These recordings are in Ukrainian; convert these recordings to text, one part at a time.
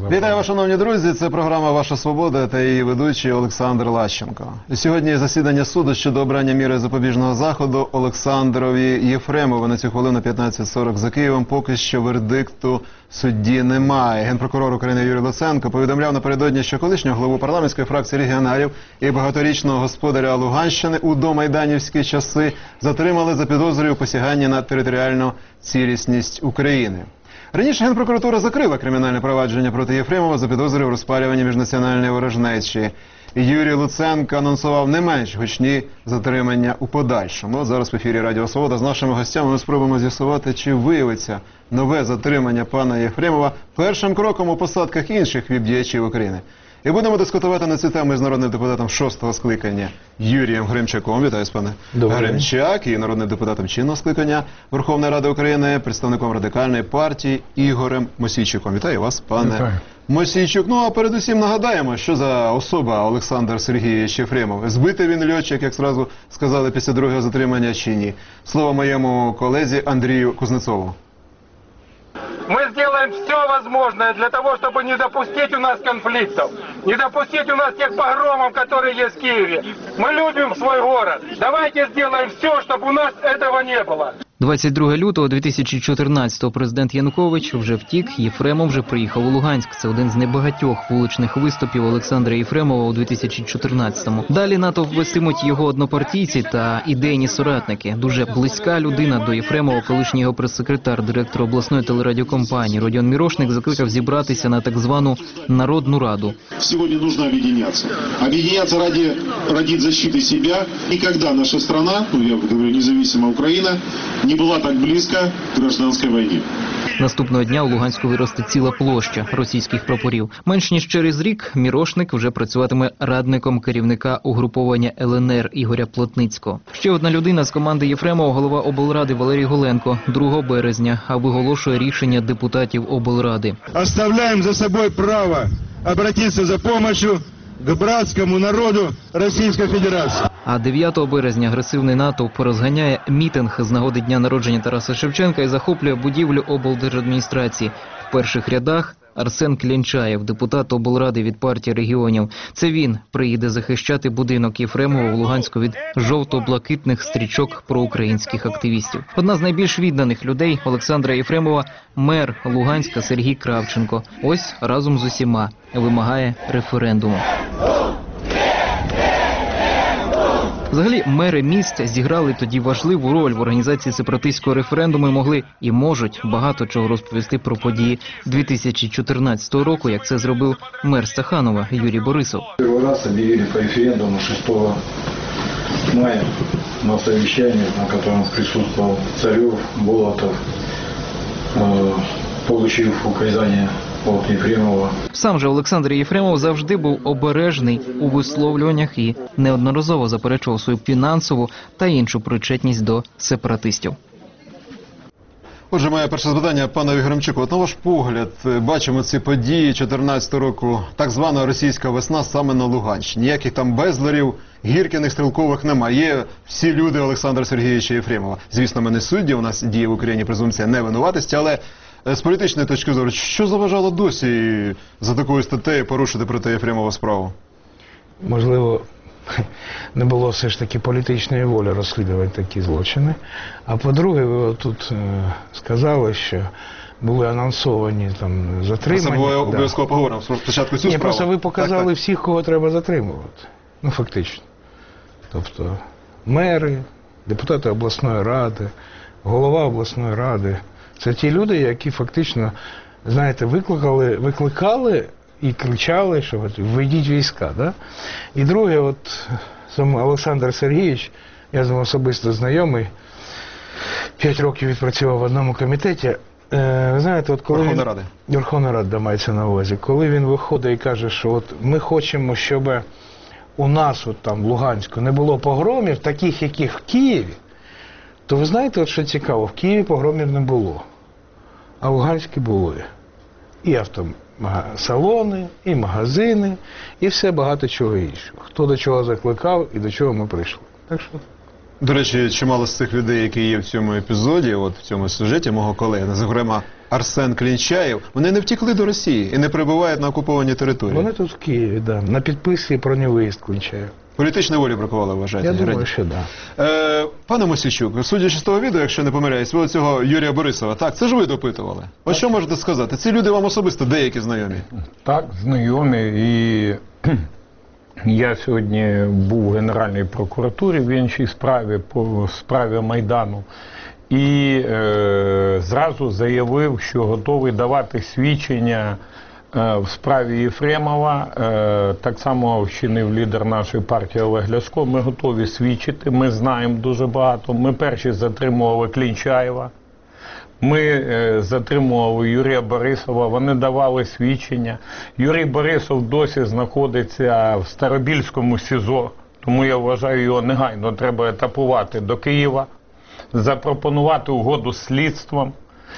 Вітаю вас, шановні друзі. Це програма «Ваша свобода» та її ведучий Олександр Лащенко. Сьогодні засідання суду щодо обрання міри запобіжного заходу Олександрові Єфремову. На цю хвилину 15:40 за Києвом. Поки що вердикту судді немає. Генпрокурор України Юрій Луценко повідомляв напередодні, що колишнього главу парламентської фракції регіоналів і багаторічного господаря Луганщини у домайданівські часи затримали за підозрою у посяганні на територіальну цілісність України. Раніше Генпрокуратура закрила кримінальне провадження проти Єфремова за підозрою у розпалюванні міжнаціональної ворожнечі. Юрій Луценко анонсував не менш гучні затримання у подальшому. От зараз в ефірі Радіо Свобода з нашими гостями ми спробуємо з'ясувати, чи виявиться нове затримання пана Єфремова першим кроком у посадках інших віп-діячів України. І будемо дискутувати на цю тему з народним депутатом 6-го скликання Юрієм Гримчаком. Вітаю, пане Гримчак. І народним депутатом чинного скликання Верховної Ради України, представником Радикальної партії Ігорем Мосійчуком. Вітаю вас, пане Мосійчук. Ну, а передусім нагадаємо, що за особа Олександр Сергійович Єфремов. Збитий він льотчик, як зразу сказали після другого затримання, чи ні? Слово моєму колезі Андрію Кузнецову. Мы сделаем все возможное для того, чтобы не допустить у нас конфликтов, не допустить у нас тех погромов, которые есть в Киеве. Мы любим свой город. Давайте сделаем все, чтобы у нас этого не было. 22 лютого 2014-го президент Янукович вже втік, Єфремов вже приїхав у Луганськ. Це один з небагатьох вуличних виступів Олександра Єфремова у 2014-му. Далі натовп вестимуть його однопартійці та ідейні соратники. Дуже близька людина до Єфремова, колишній його прес-секретар, директор обласної телерадіокомпанії Родіон Мірошник закликав зібратися на так звану Народну Раду. Сьогодні потрібно об'єднатися. Об'єднатися ради защити себе. Ніколи наша країна, я говорю, незалежна Україна, не була так близько к гражданській війні. Наступного дня у Луганську виросте ціла площа російських прапорів. Менш ніж через рік Мірошник вже працюватиме радником керівника угруповання ЛНР Ігоря Плотницького. Ще одна людина з команди Єфремова, голова облради Валерій Голенко, 2 березня, а виголошує рішення депутатів облради. Оставляємо за собою право обратитися за допомогою к братському народу Російської Федерації. А 9 березня агресивний натовп розганяє мітинг з нагоди дня народження Тараса Шевченка і захоплює будівлю облдержадміністрації. В перших рядах Арсен Клінчаєв, депутат облради від партії регіонів. Це він приїде захищати будинок Єфремова в Луганську від жовто-блакитних стрічок проукраїнських активістів. Одна з найбільш відданих людей Олександра Єфремова – мер Луганська Сергій Кравченко. Ось разом з усіма вимагає референдуму. Взагалі, мери міст зіграли тоді важливу роль в організації сепаратистського референдуму і могли і можуть багато чого розповісти про події 2014 року, як це зробив мер Стаханова Юрій Борисов. Перший раз об'явили по референдуму 6 мая на совещании, на котором присутствовал Царев, Болотов, получив указання от Єфремова. Сам же Олександр Єфремов завжди був обережний у висловлюваннях і неодноразово заперечував свою фінансову та іншу причетність до сепаратистів. Отже, моє перше запитання панові Гримчаку. От на ваш погляд, бачимо ці події 2014 року, так звана російська весна саме на Луганщині. Ніяких там безларів, Гіркіних, Стрілкових немає. Є всі люди Олександра Сергійовича Єфремова. Звісно, ми не судді, у нас діє в Україні презумпція невинуватості, але з політичної точки зору, що заважало досі за такою статтею порушити проти Єфремова справу? Можливо, не було все ж таки політичної волі розслідувати такі злочини. А по-друге, ви тут сказали, що були анонсовані там затримання. Це було обов'язково поговоримо спочатку цю справу. Ні, просто ви показали всіх, кого треба затримувати. Ну, фактично. Тобто мери, депутати обласної ради, голова обласної ради. Це ті люди, які фактично, знаєте, викликали і кричали, що введіть війська. Да? І друге, от сам Олександр Сергійович, я з ним особисто знайомий, 5 років відпрацював в одному комітеті. Ви знаєте, от коли Верховна Рада мається на увазі, коли він виходить і каже, що от ми хочемо, щоб у нас от там в Луганську не було погромів, таких, яких в Києві, то ви знаєте, от що цікаво, в Києві погромів не було, а в Луганську були. І автосалони, і магазини, і все багато чого іншого. Хто до чого закликав і до чого ми прийшли. Так що... До речі, чимало з цих людей, які є в цьому епізоді, от в цьому сюжеті мого колеги, зокрема Арсен Клінчаєв, вони не втекли до Росії і не перебувають на окупованій території. Вони тут в Києві, да, на підписі про невиїзд Клінчаєв. Політичної волі бракувало, вважаєте? Я думаю, Раді? що да. Пане Мосійчук, судячи з того відео, якщо не помиляюсь, ви цього Юрія Борисова, так, це ж ви допитували. Ось що можете сказати? Ці люди вам особисто деякі знайомі? Так, знайомі. І я сьогодні був в Генеральній прокуратурі в іншій справі, по справі Майдану. І зразу заявив, що готовий давати свідчення в справі Єфремова. Так само вчинив лідер нашої партії Олег Ляшко. Ми готові свідчити, ми знаємо дуже багато. Ми перші затримували Клінчаєва. Ми затримували Юрія Борисова, вони давали свідчення. Юрій Борисов досі знаходиться в Старобільському СІЗО, тому я вважаю, його негайно треба етапувати до Києва, запропонувати угоду з слідством.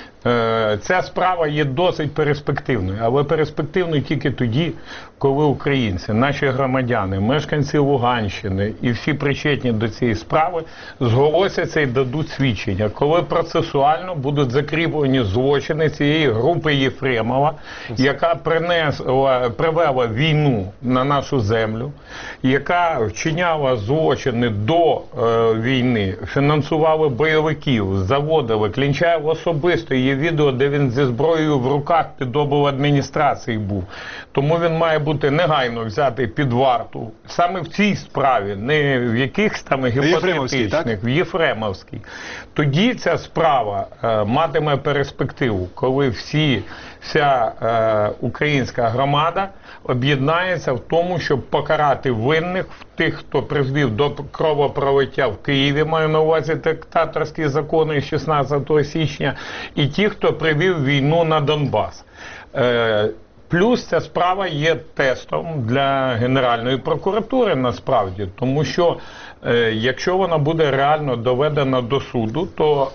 Ця справа є досить перспективною, але перспективною тільки тоді, коли українці, наші громадяни, мешканці Луганщини і всі причетні до цієї справи зголосяться і дадуть свідчення, коли процесуально будуть закріплені злочини цієї групи Єфремова, яка привела війну на нашу землю, яка вчиняла злочини до війни, фінансували бойовиків, заводили. Клінчаєв особисто, є відео, де він зі зброєю в руках під обладміністрації був. Тому він має бути негайно взятий під варту. Саме в цій справі, не в якихось там гіпотетичних, в Єфремовській. Тоді ця справа матиме перспективу, коли вся українська громада об'єднається в тому, щоб покарати винних, тих, хто призвів до кровопролиття в Києві, маю на увазі диктаторські закони 16 січня, і ті, хто привів війну на Донбас. Плюс ця справа є тестом для Генеральної прокуратури насправді, тому що якщо вона буде реально доведена до суду, то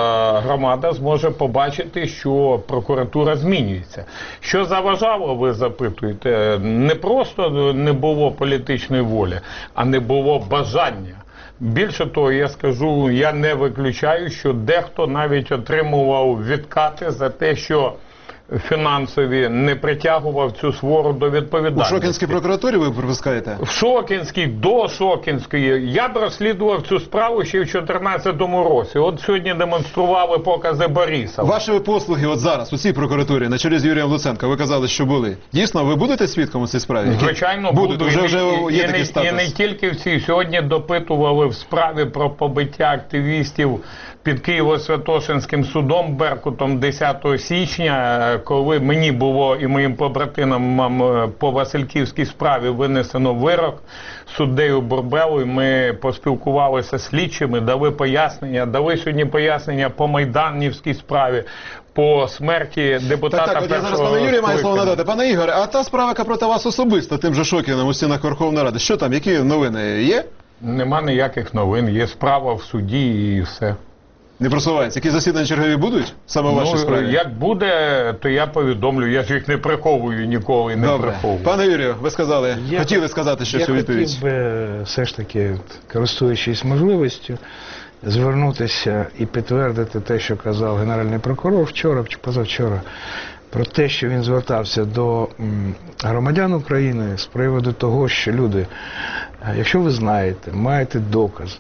громада зможе побачити, що прокуратура змінюється. Що заважало, ви запитуєте, не просто не було політичної волі, а не було бажання. Більше того, я скажу, я не виключаю, що дехто навіть отримував відкати за те, що фінансові не притягував цю свору до відповідальності. У Шокінській прокуратурі ви припускаєте? В Шокінській, до Шокінської. Я б розслідував цю справу ще в 2014 році. От сьогодні демонстрували покази Борисова. Ваші послуги от зараз у цій прокуратурі на чолі з Юрієм Луценко, ви казали, що були. Дійсно, ви будете свідком у цій справі? Звичайно, буду. Вже є такий і статус. не тільки в цій. Сьогодні допитували в справі про побиття активістів під Києво-Святошинським судом Беркутом 10 січня, коли мені було і моїм побратимам по Васильківській справі винесено вирок суддею Бурбелою, ми поспілкувалися з слідчими, дали пояснення, дали сьогодні пояснення по Майданівській справі, по смерті депутата Так, я зараз пане Юрію маю слово надати. Пане Ігоре, а та справа, яка проти вас особисто, тим же Шокіним у стінах Верховної Ради, що там, які новини є? Нема ніяких новин, є справа в суді і все. Не просувається. Які засідання чергові будуть? Саме в вашій справі? Як буде, то я повідомлю. Я ж їх не приховую ніколи, не приховую. Пане Юрію, ви сказали, хотіли сказати щось у відповідь. Я хотів би все ж таки, користуючись можливістю, звернутися і підтвердити те, що казав Генеральний прокурор вчора чи позавчора, про те, що він звертався до громадян України з приводу того, що люди, якщо ви знаєте, маєте докази,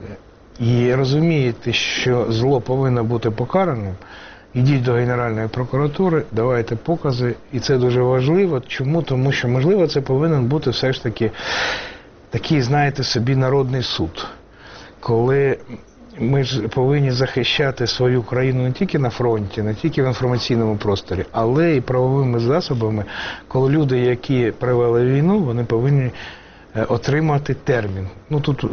і розумієте, що зло повинно бути покараним, ідіть до Генеральної прокуратури, давайте покази. І це дуже важливо. Чому? Тому що, можливо, це повинен бути все ж таки такий, знаєте, собі народний суд. Коли ми ж повинні захищати свою країну не тільки на фронті, не тільки в інформаційному просторі, але і правовими засобами, коли люди, які провели війну, вони повинні отримати термін. Ну, тут...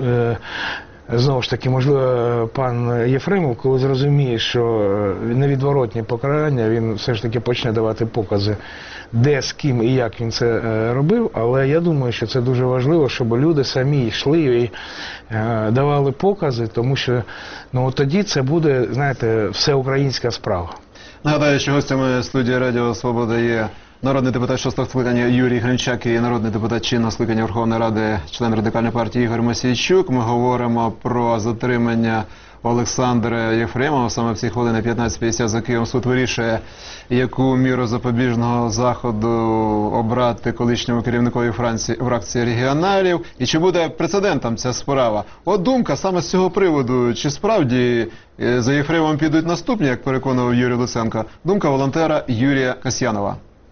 Знову ж таки, можливо, пан Єфремов, коли зрозуміє, що невідворотні покарання, він все ж таки почне давати покази, де, з ким і як він це робив, але я думаю, що це дуже важливо, щоб люди самі йшли і давали покази, тому що тоді це буде, знаєте, всеукраїнська справа. Нагадаю, що гостями студії Радіо Свобода є народний депутат 6-го скликання Юрій Гринчак і народний депутат чинного скликання Верховної Ради, член Радикальної партії Ігор Мосійчук. Ми говоримо про затримання Олександр Єфремов. Саме в ці хвилини 15:50 за Києвом суд вирішує, яку міру запобіжного заходу обрати колишньому керівникові фракції регіоналів. І чи буде прецедентом ця справа? От думка саме з цього приводу, чи справді за Єфремовим підуть наступні, як переконував Юрій Луценко. Думка волонтера Юрія Касьянова.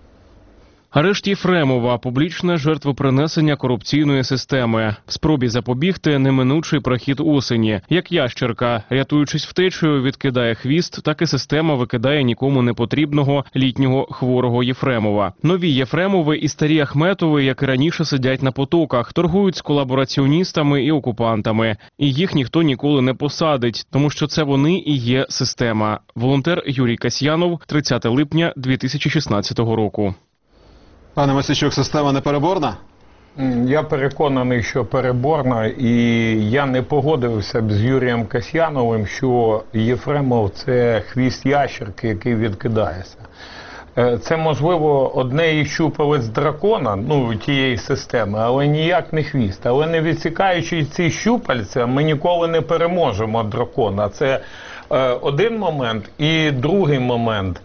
Арешт Єфремова – публічне жертвопринесення корупційної системи. В спробі запобігти неминучий прохід осені. Як ящерка, рятуючись втечею, відкидає хвіст, так і система викидає нікому не потрібного літнього хворого Єфремова. Нові Єфремови і старі Ахметови, як і раніше, сидять на потоках, торгують з колабораціоністами і окупантами. І їх ніхто ніколи не посадить, тому що це вони і є система. Волонтер Юрій Касьянов, 30 липня 2016 року. Пане Мосійчук, система непереборна? Я переконаний, що переборна, і я не погодився б з Юрієм Касьяновим, що Єфремов – це хвіст ящерки, який відкидається. Це, можливо, одне із щупалець дракона, тієї системи, але ніяк не хвіст. Але не відсікаючи ці щупальця, ми ніколи не переможемо дракона. Це один момент. І другий момент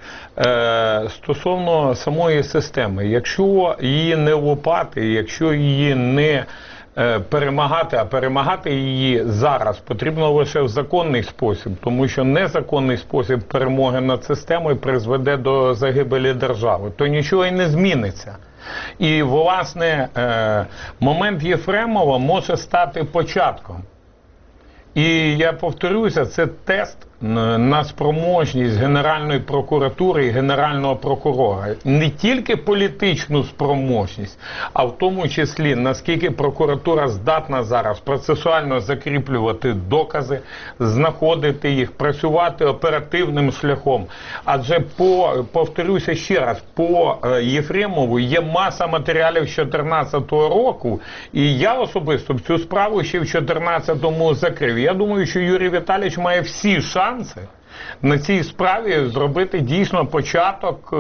стосовно самої системи. Якщо її не лопати, якщо її не перемагати, а перемагати її зараз потрібно лише в законний спосіб, тому що незаконний спосіб перемоги над системою призведе до загибелі держави, то нічого і не зміниться. І, власне, момент Єфремова може стати початком. І я повторюся, це тест на спроможність Генеральної прокуратури і Генерального прокурора. Не тільки політичну спроможність, а в тому числі, наскільки прокуратура здатна зараз процесуально закріплювати докази, знаходити їх, працювати оперативним шляхом. Адже, повторюся ще раз, по Єфремову є маса матеріалів з 2014 року, і я особисто цю справу ще в 2014-му закрив. Я думаю, що Юрій Віталійович має всі шанси на цій справі зробити дійсно початок,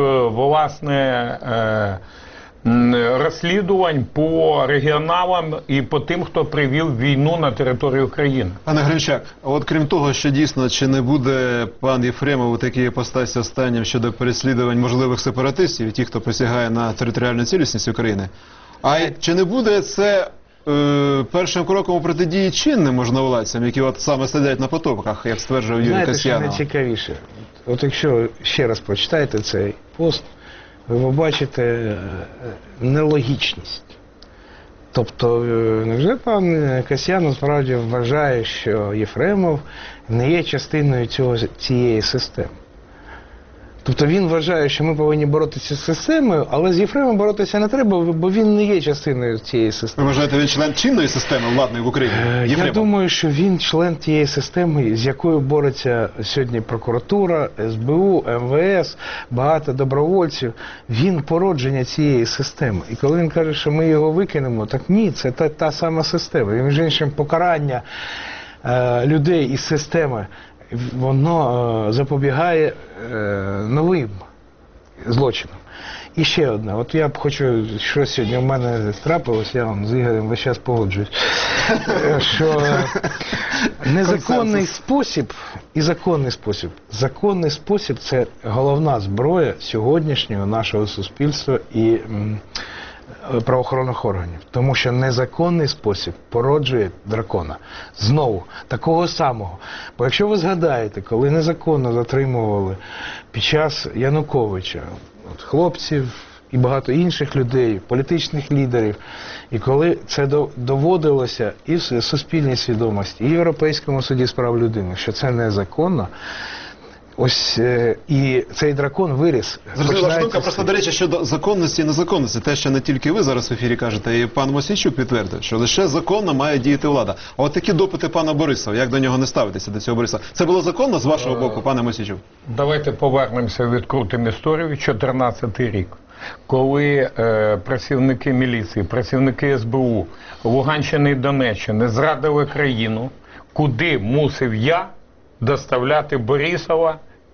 власне, розслідувань по регіоналам і по тим, хто привів війну на територію України. Пане Гринчак, от крім того, що дійсно, чи не буде пан Єфремов у такій іпостасі останнім щодо переслідувань можливих сепаратистів і ті, хто посягає на територіальну цілісність України, а чи не буде це першим кроком у протидії чинним можновладцям, які от саме сидять на потоках, як стверджував Юрій Касьянов? Знаєте, що найцікавіше? От якщо ще раз прочитаєте цей пост, ви побачите нелогічність. Тобто, невже пан Касьянов справді вважає, що Єфремов не є частиною цієї системи? Тобто він вважає, що ми повинні боротися з системою, але з Єфремом боротися не треба, бо він не є частиною цієї системи. Ви вважаєте, він член чинної системи владної в Україні? Єфремов? Я думаю, що він член тієї системи, з якою бореться сьогодні прокуратура, СБУ, МВС, багато добровольців. Він породження цієї системи. І коли він каже, що ми його викинемо, так ні, це та сама система. І між іншим, покарання людей із системи, воно запобігає новим злочинам. І ще одне. От я б хочу, що сьогодні в мене трапилось, я вам з Ігорем весь час погоджуюсь, що незаконний спосіб і законний спосіб. Законний спосіб – це головна зброя сьогоднішнього нашого суспільства і правоохоронних органів. Тому що незаконний спосіб породжує дракона. Знову, такого самого. Бо якщо ви згадаєте, коли незаконно затримували під час Януковича хлопців і багато інших людей, політичних лідерів, і коли це доводилося і в суспільній свідомості, і в Європейському суді з прав людини, що це незаконно, ось і цей дракон виріс. Зрозуміло, ваша думка просто, до речі, щодо законності і незаконності. Те, що не тільки ви зараз в ефірі кажете, і пан Мосійчук підтвердив, що лише законно має діяти влада. А от такі допити пана Борисова, як до нього не ставитися, до цього Бориса? Це було законно з вашого боку, пане Мосійчук? Давайте повернемося, відкрутимо історію. 2014 рік. Коли працівники міліції, працівники СБУ Луганщини і Донеччини зрадили країну, куди мусив я доставляти Борисова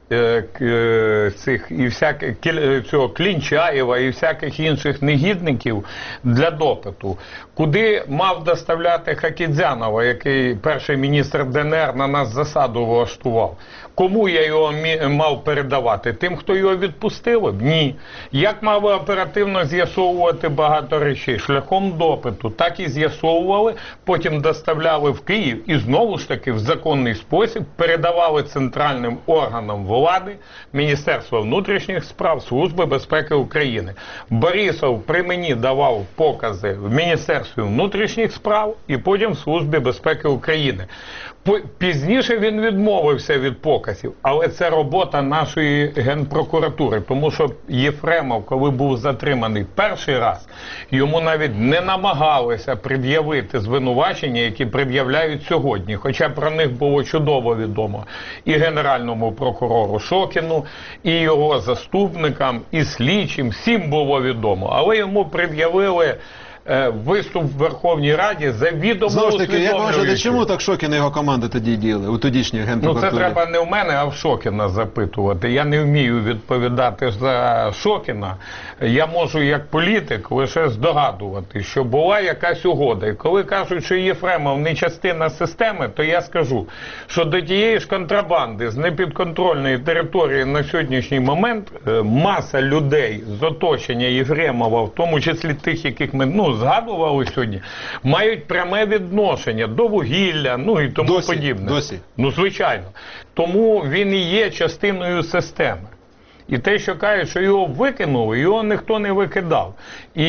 цих і всяких цього Клінчаєва і всяких інших негідників для допиту, куди мав доставляти Хакідзянова, який перший міністр ДНР на нас засаду влаштував. Кому я його мав передавати? Тим, хто його відпустили? Ні. Як мав оперативно з'ясовувати багато речей? Шляхом допиту. Так і з'ясовували, потім доставляли в Київ і знову ж таки в законний спосіб передавали центральним органам влади, Міністерство внутрішніх справ, Служби безпеки України. Борисов при мені давав покази в Міністерстві внутрішніх справ і потім в Службі безпеки України. Пізніше він відмовився від показів, але це робота нашої Генпрокуратури, тому що Єфремов, коли був затриманий перший раз, йому навіть не намагалися пред'явити звинувачення, які пред'являють сьогодні, хоча про них було чудово відомо і Генеральному прокурору Шокіну, і його заступникам, і слідчим, всім було відомо, але йому пред'явили виступ в Верховній Раді завідомо Знову ж таки, як ви вважаєте, усвідомлюючи. чому так Шокін і його команда тоді діяли у тодішній Ну Генпрокуратурі? це треба не в мене, а в Шокіна запитувати. Я не вмію відповідати за Шокіна. Я можу як політик лише здогадувати, що була якась угода. І коли кажуть, що Єфремов не частина системи, то я скажу, що до тієї ж контрабанди з непідконтрольної території на сьогоднішній момент маса людей з оточення Єфремова, в тому числі тих, яких ми згадували сьогодні, мають пряме відношення до вугілля, і тому подібне. Досі. Ну, звичайно. Тому він і є частиною системи. І те, що кажуть, що його викинули, його ніхто не викидав. І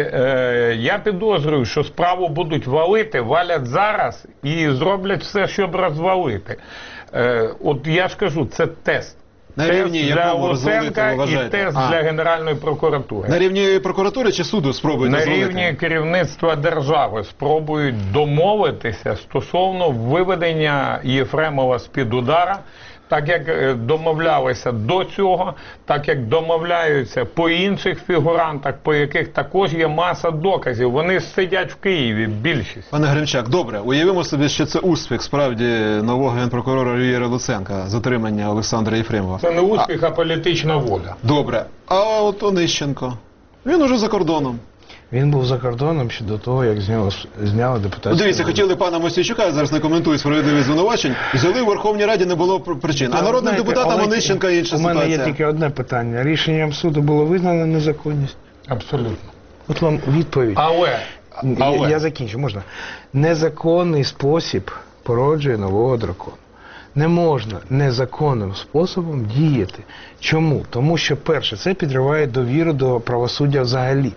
я підозрюю, що справу будуть валити, валять зараз і зроблять все, щоб розвалити. От я ж кажу, це тест. На Тест рівні для якому розвалити, Луценка ви і вважаєте? тест для Генеральної прокуратури. На рівні прокуратури чи суду спробують На розвалити? рівні керівництва держави спробують домовитися стосовно виведення Єфремова з-під удара, так як домовлялися до цього, так як домовляються по інших фігурантах, по яких також є маса доказів. Вони сидять в Києві, більшість. Пане Гримчак, добре, уявимо собі, що це успіх справді нового генпрокурора Юрія Луценка, затримання Олександра Єфремова. Це не успіх, а політична воля. Добре. А от Онищенко? Він уже за кордоном. Він був за кордоном ще до того, як зняли депутатську. Дивіться, хотіли пана Мосійчука, я зараз не коментую справедливість звинувачень, взяли в Верховній Раді, не було причин. А народним депутатам Онищенка інша ситуація. У мене є тільки одне питання. Рішенням суду було визнано незаконність? Абсолютно. От вам відповідь. Але. Я закінчу, можна. Незаконний спосіб породжує нового дракона. Не можна незаконним способом діяти. Чому? Тому що, перше, це підриває довіру до правосуддя взагалі.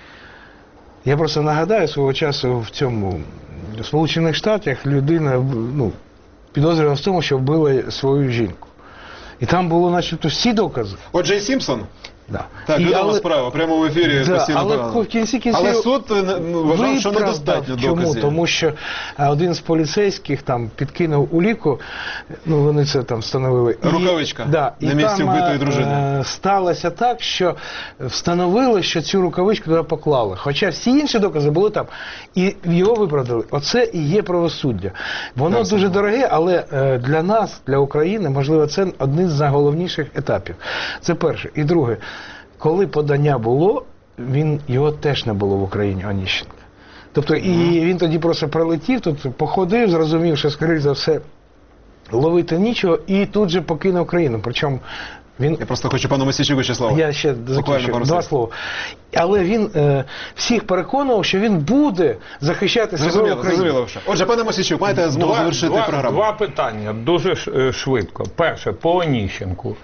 Я просто нагадаю, свого часу в Сполучених Штатах людина підозрювала в тому, що вбила свою жінку. І там було начебто всі докази. От Джей Сімпсон? Да. Так, відома справа, прямо в ефірі постійно але показано. в кінці кінців Але суд вважав, що недостатньо Чому? доказів. Тому що один з поліцейських там підкинув уліку, вони це там встановили. Рукавичка І на місці вбитої дружини. Сталося так, що встановили, що цю рукавичку туди поклали. Хоча всі інші докази були там. І його виправдали. Оце і є правосуддя. Воно дуже дороге, але для нас, для України, можливо, це один з найголовніших етапів. Це перше. І друге. Коли подання було, його теж не було в Україні, Онищенка. Тобто, і він тоді просто прилетів, тут походив, зрозумів, що, скоріш за все, ловити нічого, і тут же покинув країну. Причому він... Я просто хочу пану Мосійчуку ще слово. Я ще закінчу, два слова. Але він всіх переконував, що він буде захищати себе в Україні. Зрозуміло. Отже, пане Мосійчук, маєте змогу завершити програму. Два питання, дуже швидко. Перше, по Онищенку.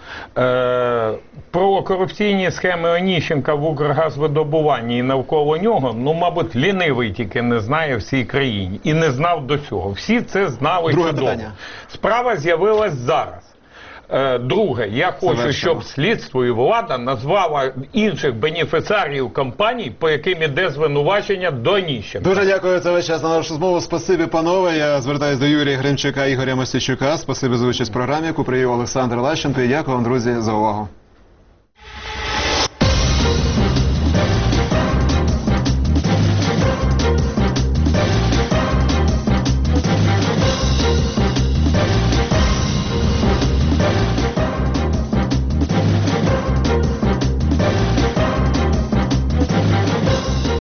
Про корупційні схеми Онищенка в Укргазвидобуванні і навколо нього, мабуть, лінивий тільки не знає в цій країні. І не знав до цього. Всі це знали чудово. Друге питання. Справа з'явилась зараз. Друге, я хочу, щоб слідство і влада назвала інших бенефіціарів компаній, по яким іде звинувачення до Онищенка. Дуже дякую за весь час на нашу розмову. Спасибі, панове. Я звертаюсь до Юрія Гримчака, Ігоря Мосійчука. Спасибі за участь в програмі, яку привів Олександр Лащенко. І дякую вам, друзі, за увагу.